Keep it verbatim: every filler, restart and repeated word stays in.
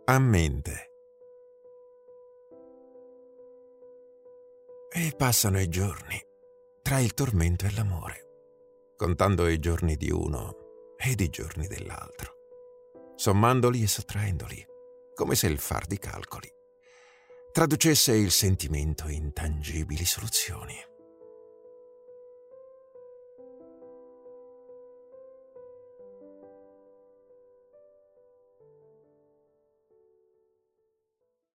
a mente. E passano i giorni tra il tormento e l'amore, contando i giorni di uno ed i giorni dell'altro, sommandoli e sottraendoli, come se il far di calcoli traducesse il sentimento in tangibili soluzioni.